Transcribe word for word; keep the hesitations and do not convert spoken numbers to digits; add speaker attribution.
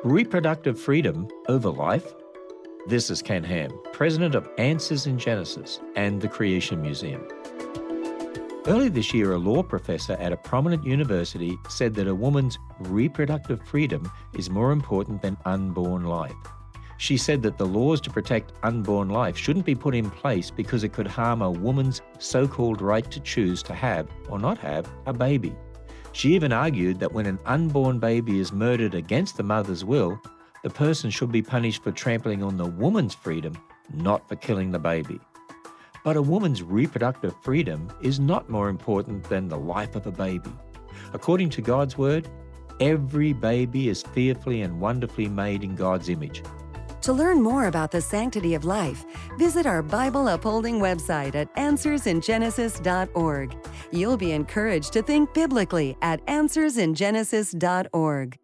Speaker 1: Reproductive freedom over life? This is Ken Ham, president of Answers in Genesis and the Creation Museum. Earlier this year, a law professor at a prominent university said that a woman's reproductive freedom is more important than unborn life. She said that the laws to protect unborn life shouldn't be put in place because it could harm a woman's so-called right to choose to have or not have a baby. She even argued that when an unborn baby is murdered against the mother's will, the person should be punished for trampling on the woman's freedom, not for killing the baby. But a woman's reproductive freedom is not more important than the life of a baby. According to God's word, every baby is fearfully and wonderfully made in God's image.
Speaker 2: To learn more about the sanctity of life, visit our Bible-upholding website at answers in genesis dot org. You'll be encouraged to think biblically at answers in genesis dot org.